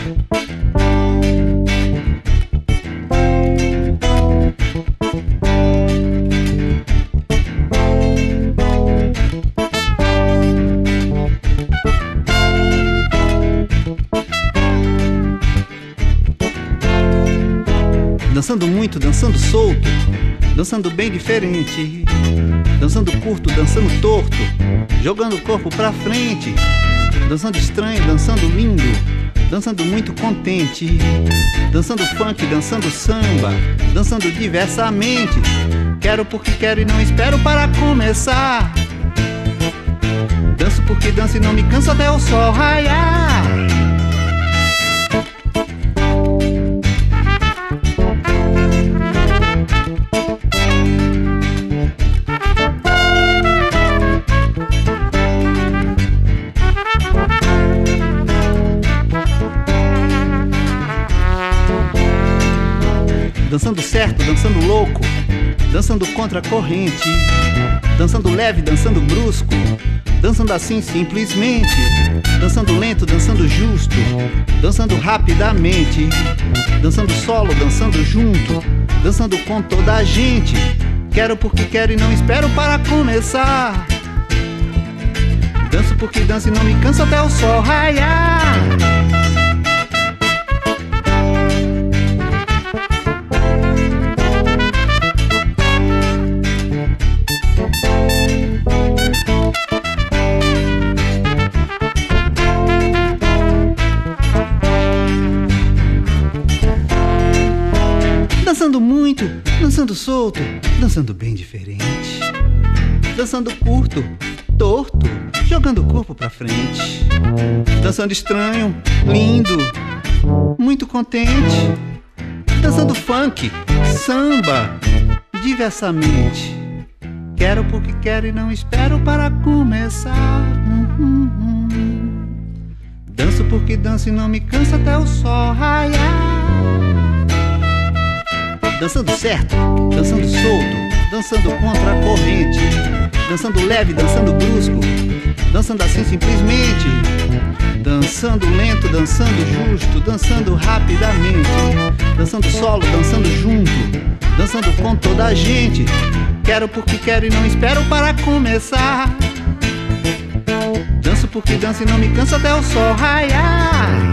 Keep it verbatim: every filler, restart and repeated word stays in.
Dançando muito, dançando solto, dançando bem diferente, dançando curto, dançando torto, jogando o corpo pra frente, dançando estranho, dançando lindo, dançando muito contente, dançando funk, dançando samba, dançando diversamente. Quero porque quero e não espero para começar. Danço porque danço e não me canso até o sol raiar. Dançando certo, dançando louco, dançando contra a corrente, dançando leve, dançando brusco, dançando assim simplesmente, dançando lento, dançando justo, dançando rapidamente, dançando solo, dançando junto, dançando com toda a gente. Quero porque quero e não espero para começar. Danço porque danço e não me canso até o sol raiar. Dançando muito, dançando solto, dançando bem diferente, dançando curto, torto, jogando o corpo pra frente, dançando estranho, lindo, muito contente, dançando funk, samba, diversamente. Quero porque quero e não espero para começar. Hum, hum, hum. Danço porque danço e não me canso até o sol raiar. Dançando certo, dançando solto, dançando contra a corrente, dançando leve, dançando brusco, dançando assim simplesmente, dançando lento, dançando justo, dançando rapidamente, dançando solo, dançando junto, dançando com toda a gente. Quero porque quero e não espero para começar. Danço porque danço e não me canso até o sol raiar.